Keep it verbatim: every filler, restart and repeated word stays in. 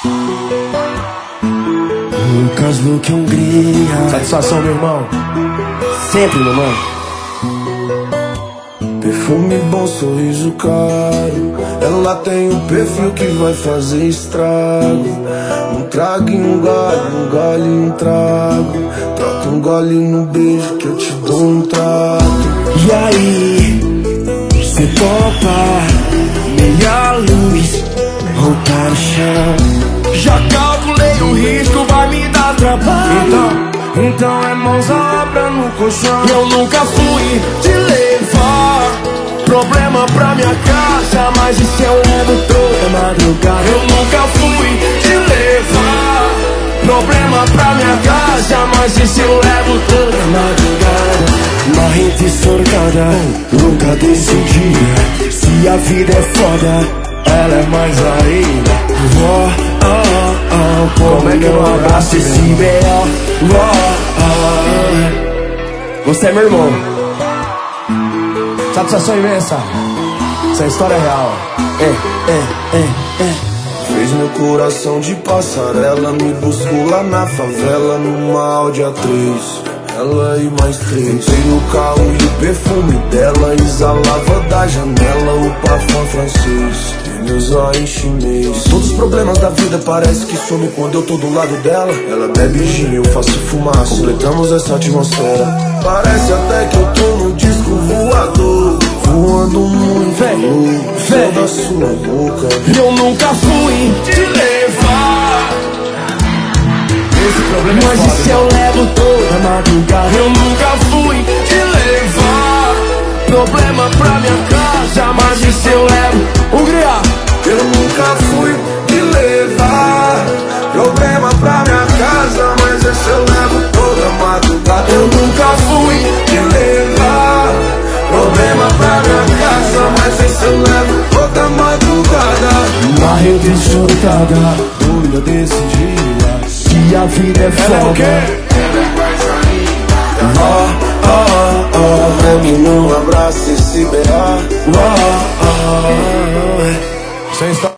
Lucas Luke Hungria. Satisfação, meu irmão. Sempre, meu mano. Perfume bom, sorriso caro. Ela tem um perfil que vai fazer estrago. Um trago e um gole, um gole e um trago. Troca um gole no beijo que eu te dou um trato. E aí, cê topa? Meia luz, voltar no chão. Já calculei o risco, vai me dar trabalho. Então, então é mãos à obra no colchão. Eu nunca fui te levar problema pra minha casa, mas isso eu levo toda madrugada. Eu nunca fui te levar problema pra minha casa, mas isso eu levo toda madrugada. Marrenta e sorcada, nunca decidida. Se a vida é foda, ela é mais ainda. Oh, oh, oh, como é que eu não abraço esse B O? Oh, oh. Você é meu irmão. Satisfação imensa. Essa história é real. É, é, é, é. Fez meu coração de passarela, me buscou lá na favela numa Audi A três. Ela e mais três. Entrei no carro e o perfume dela exalava da janela o parfum francês e meus olhos chinês. Todos os problemas da vida parece que some quando eu tô do lado dela. Ela bebe gin, eu faço fumaça, completamos essa atmosfera. Parece até que eu tô no disco voador, voando muito louco, vem da sua boca. Eu nunca fui te levar Esse problema é mas foda, isso eu levo toda madrugada. Eu nunca fui te levar problema pra minha casa, mas isso eu levo. Hungria. Eu nunca fui te levar problema pra minha casa, mas esse eu levo toda madrugada. Eu nunca fui te levar problema pra minha casa, mas esse eu levo toda madrugada. Marreta e surtada, doida decidida. Se a vida é foda, ela é o quê? Ela é mais ainda. Oh, oh, oh, pra mim não abraça esse B O. Oh,